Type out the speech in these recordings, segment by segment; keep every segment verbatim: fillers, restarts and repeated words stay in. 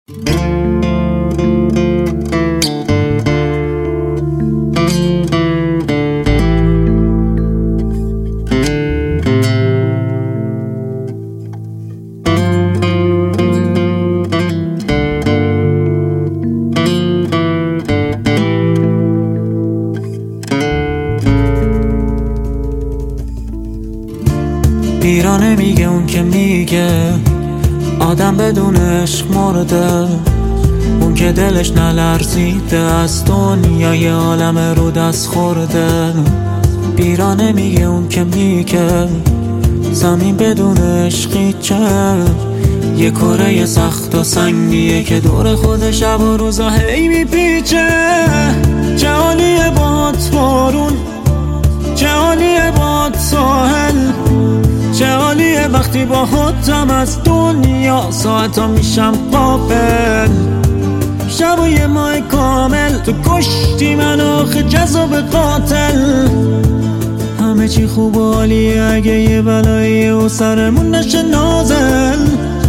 پیرانه میگه اون که میگه آدم بدون عشق مرده، اون که دلش نلرزیده از دنیای عالم رو دست خورده. پیرانه میگه اون که میگه زمین بدون عشقی چه، یه کره سخت و سنگیه که دور خود شب و روزا هی میپیچه. چه عالیه باد بارون، چه عالیه باد ساحل، چه عالیه وقتی با خودم از دنیا ساعتا میشم قابل. شب و یه ماه کامل تو کشتی من آخه جذاب قاتل. همه چی خوب و عالیه اگه یه بلایی و سرمون نشه نازل.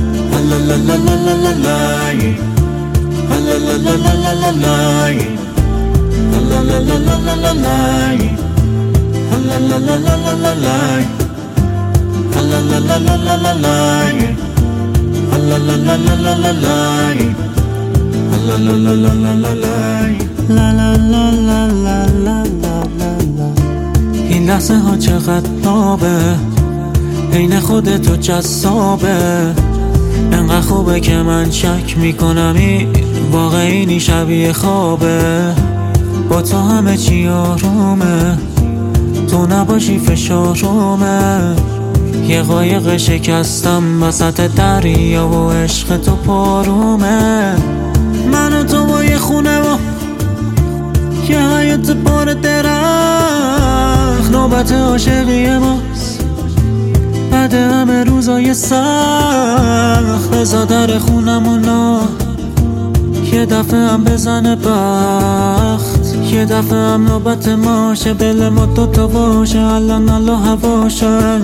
این لحظه ها چقدر نابه، عین خودتو جذابه. انقدر خوبه که من شک میکنم این واقعی شبیه خوابه. با تو همه چی آرومه، تو نباشی فشارومه. یه قایق شکستم وسط دریا و عشق تو پارومه. من و تو با یه خونه و یه حیات پر درخت، نوبت عاشقی ماست بعد همه روزای سخت. بزا در خونمونا یه دفعه هم بزنه بخت، یه دفعه هم نوبت ماشه دل ما دوتا باشه الان الله هواشن.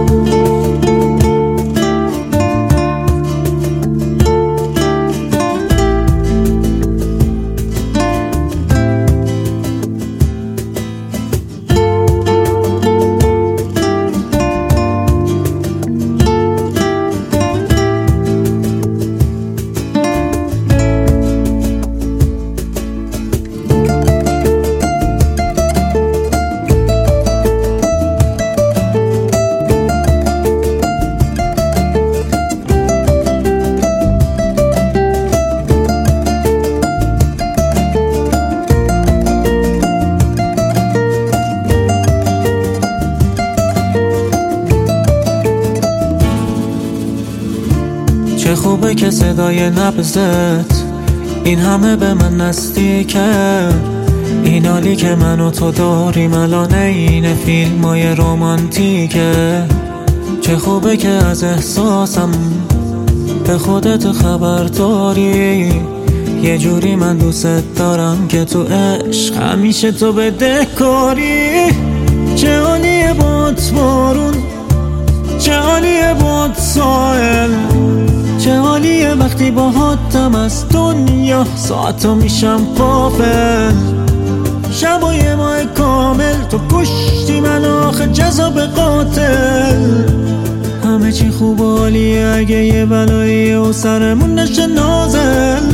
چه خوبه که صدای نبضت این همه به من نزدیکه. این حالی که من و تو داریم الان این فیلم های رومانتیکه. چه خوبه که از احساسم به خودت خبر داری. یه جوری من دوست دارم که تو عشق همیشه تو بدهکاری. چه عالیه باد بارون، چه عالیه باد ساحل، چه عالیه وقتی با حاتم از دنیا ساعتا میشم غافل. شب و یه ماه کامل تو کشتی من آخه جذاب قاتل. همه چی خوب و عالیه اگه یه بلایی و سرمون نشه نازل.